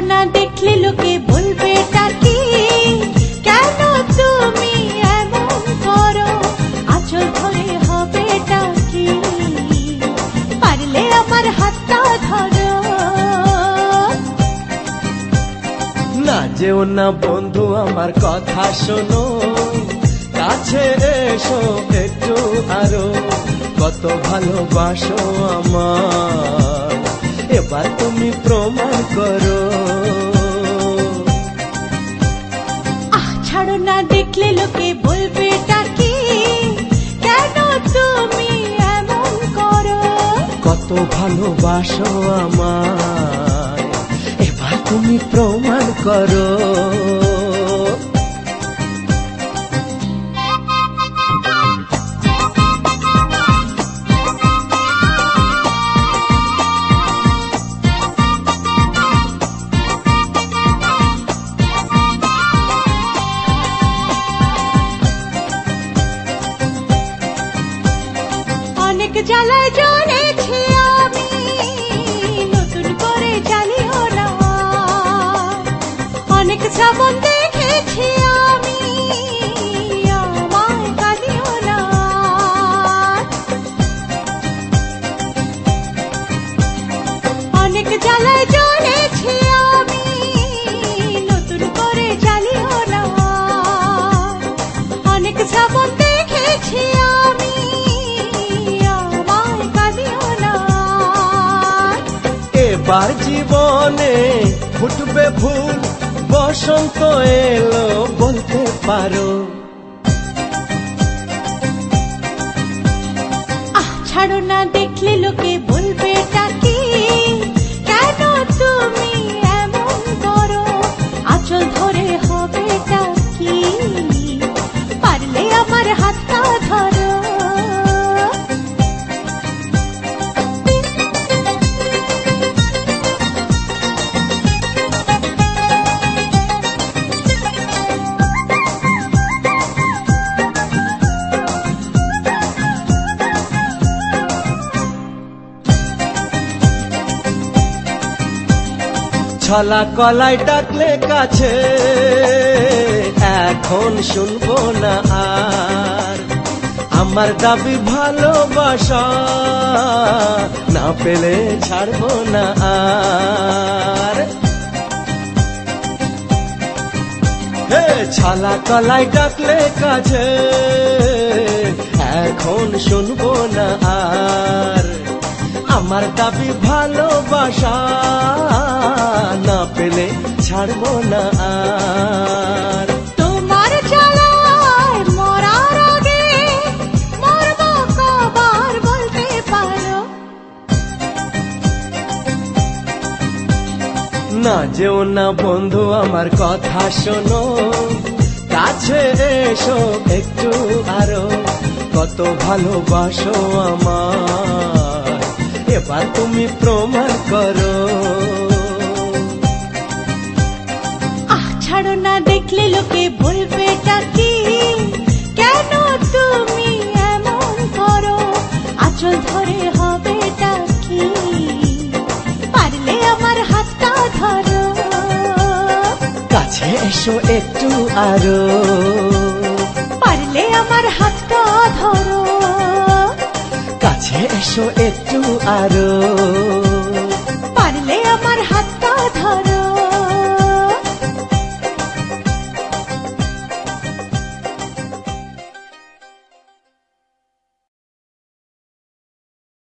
না দেখলে লোকে বলবে টাকি, কেন তুমি এমন করো, আঁচল ধরে হবে টাকি, পারলে আমার হাতটা ধরো। না যেও না বন্ধু আমার কথা শোনো, কাছে এসো একটু আরো, কত ভালোবাসো আমার, এবার তুমি প্রমাণ করো। ছাড়ো না দেখলে লোকে বলবে টাকি, কেন তুমি এমন করো, কত ভালোবাসো আমার, এবার তুমি প্রমাণ করো। অনেক জ্বালায় জ্বলেছি আমি, নতুন করে জ্বালিও না, অনেক শ্রাবণ দেখেছি আমি, আমায় কাঁদিও না। অনেক জ্বালায় জ্বলেছি আমি, নতুন করে জ্বালিও না, অনেক শ্রাবণ দেখেছি আমি, এবার জীবনে ফুটবে ফুল, বসন্ত এলো বলতে পারো। ছাড়ো না দেখলে লোকে বলবে টাকি, কেন তুমি এমন করো, আঁচল ধরে হবে টাকি, পারলে আমার হাতটা ধরো। ছলা কলাই ডাকলে কাছে, এখন শুনবো না আর, আমার দাবি ভালোবাসা, না পেলে ছাড়বো না আর। হে ছলা কলাই ডাকলে কাছে, এখন শুনবো না আর, আমার দাবি ভালোবাসা, না পেলে ছাড়বো না আর। তোমার জ্বালায় মরার আগে মরবো কবার বলতে পারো। না যেও না বন্ধু আমার কথা শোনো, কাছে এসো একটু আরো, কত ভালোবাসো আমার, এবার তুমি প্রমাণ করো। ছাড়ো না দেখলে লোকে বলবে টাকি, কেন তুমি এমন করো, আঁচল ধরে হবে টাকি, পারলে আমার হাতটা ধরো। কাছে এসো একটু আরো, পারলে আমার হাতটা ধরো। কাছে এসো একটু আরো।